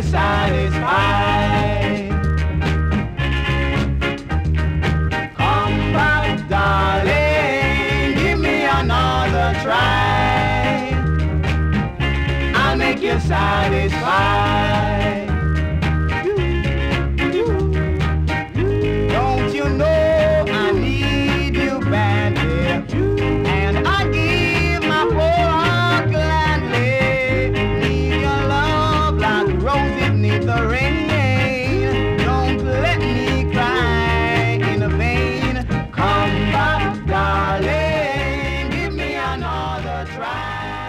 you satisfied. Come back, darling, give me another try. I'll make you satisfied. Don't you know I need you badly, and I give my whole heart gladly. Need your love like roses need the rain. Don't let me cry in vain. Come back, darling, give me another try.